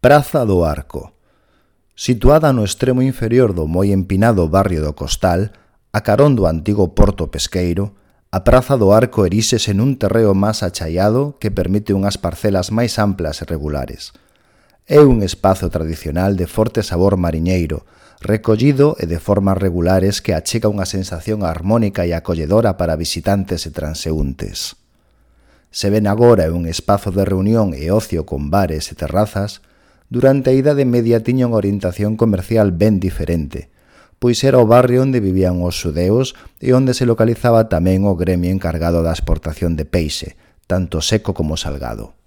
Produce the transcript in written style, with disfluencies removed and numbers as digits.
Praza do Arco. Situada no extremo inferior do moi empinado barrio do Costal, a carón do antigo porto pesqueiro, a Praza do Arco eríxese nun terreo máis achaiado que permite unhas parcelas máis amplas e regulares. É un espazo tradicional de forte sabor mariñeiro, recollido e de formas regulares que achega unha sensación armónica e acolledora para visitantes e transeúntes. Se ben agora é un espazo de reunión e ocio con bares e terrazas, durante a Idade Media tiña unha orientación comercial ben diferente, pois era o barrio onde vivían os xudeos e onde se localizaba tamén o gremio encargado da exportación de peixe, tanto seco como salgado.